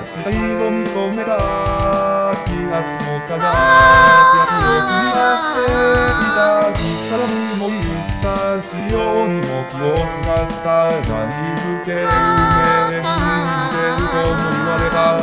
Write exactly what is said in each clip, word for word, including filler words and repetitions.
死体を見初めた気がしの輝きを気になっていたさらにも言ったしようにも気を使った何づけ夢に似てるとも言われた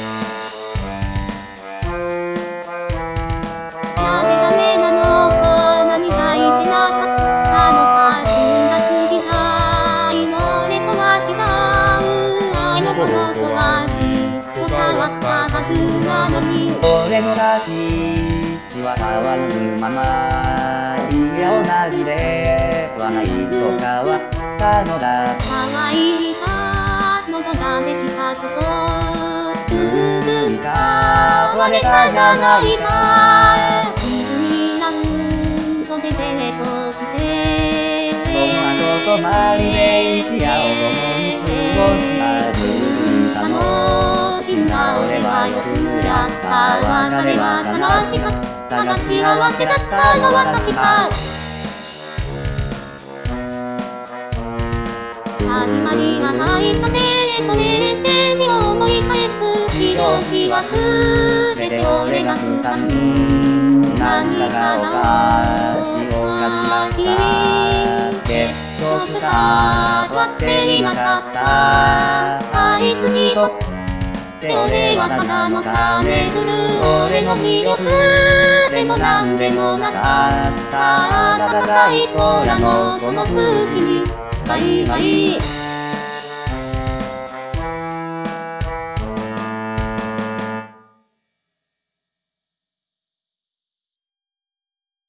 なぜダメなのか何がいけなかったのか分が過ぎないの俺とは違うあの頃とはきっと変わったはずなのに俺の立ち位置は変わらぬままいや同じではないそう変わったのだ可愛いさ望ができたこと何か割れたじゃないか水に何度でデートしてそんなことまるで一夜を共に過ごした十分楽しんだ俺はよくやった別れは悲しかったが幸せだったのは確か始まりは会社でそれでに思い返すひどきはすべて俺が負担何かがおかしいおかしかった結局変わっていなかったあいつにとって俺はただの金づる俺の魅力でもなんでもなかった暖かい空のこの空気にバイバイ